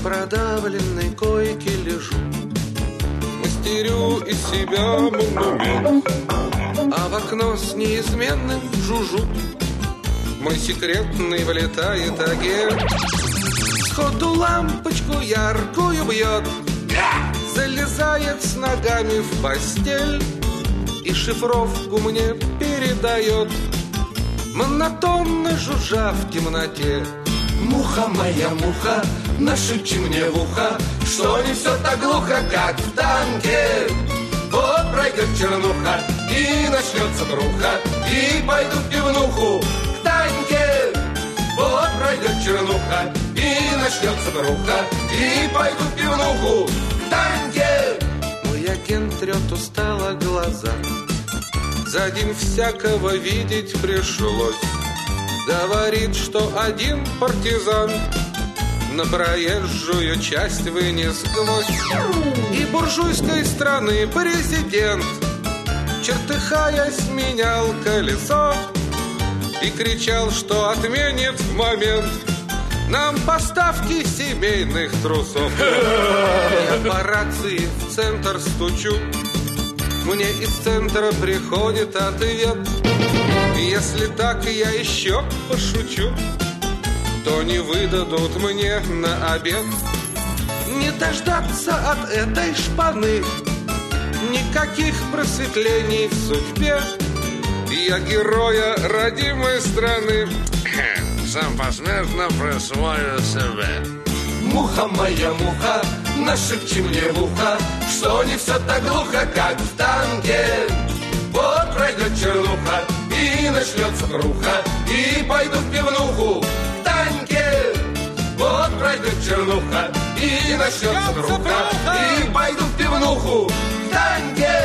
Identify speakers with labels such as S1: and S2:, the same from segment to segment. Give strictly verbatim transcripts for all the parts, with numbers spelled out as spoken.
S1: продавленной койке лежу, мастерю из себя монумент, а в окно с неизменным жужжут. Мой секретный влетает агент, сходу лампочку яркую бьет, залезает с ногами в постель и шифровку мне передает, монотонно жужжа в темноте. Муха моя, муха, нашепчи мне в ухо, что не все так глухо, как в танке. Вот пройдет чернуха и начнется бруха, и пойду в пивнуху к Таньке. Вот пройдет чернуха и начнется бруха, и пойду в пивнуху к Таньке. Мой агент трет устало глаза, за день всякого видеть пришлось. Говорит, что один партизан на проезжую часть вынес гвоздь. И буржуйской страны президент, чертыхаясь, менял колесо и кричал, что отменит в момент нам поставки семейных трусов. Я по рации в центр стучу, мне из центра приходит ответ: если так я еще пошучу, то не выдадут мне на обед. Не дождаться от этой шпаны никаких просветлений в судьбе. Я героя родимой страны сам посмертно присвою себе. Муха моя, муха, нашепчи мне в ухо, что не все так глухо, как в танке. Вот пройдет чернуха и начнется бруха, и пойду в пивнуху к Таньке. Вот пройдет чернуха и начнется бруха, и пойду в пивнуху к Таньке.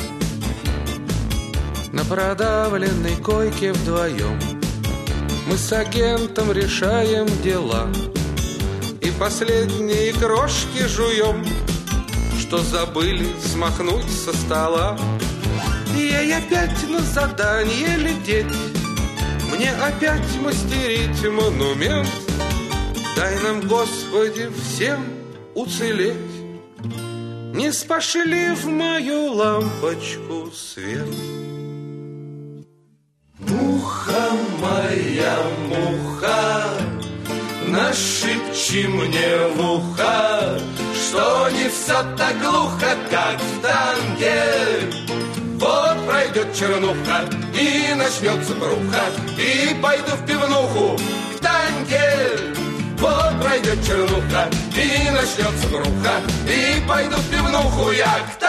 S1: На продавленной койке вдвоем мы с агентом решаем дела и последние крошки жуем, что забыли смахнуть со стола. Ей опять на задание лететь, мне опять мастерить монумент. Дай нам, Господи, всем уцелеть, не спошли в мою лампочку свет. Муха моя, муха, нашепчи мне в ухо, что не все так глухо, как в танке. Вот пройдет чернуха и начнется бруха, и пойду в пивнуху к Таньке. Вот пройдет чернуха и начнется бруха, и пойду в пивнуху я к Таньке.